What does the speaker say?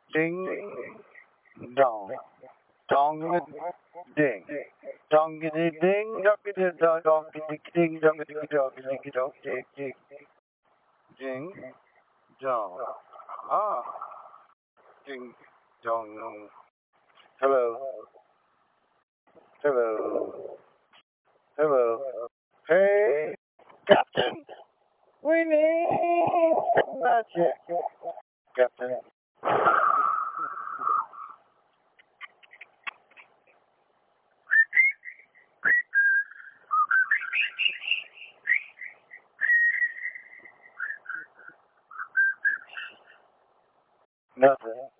Ding dong. Dong ding. Dong ding ding dong dong ding ding dong ding dong ding dong ding ding ding dong. Ah, ding dong. Hello. Hello. Hello. Hey, Captain. We need magic. Captain. Nothing.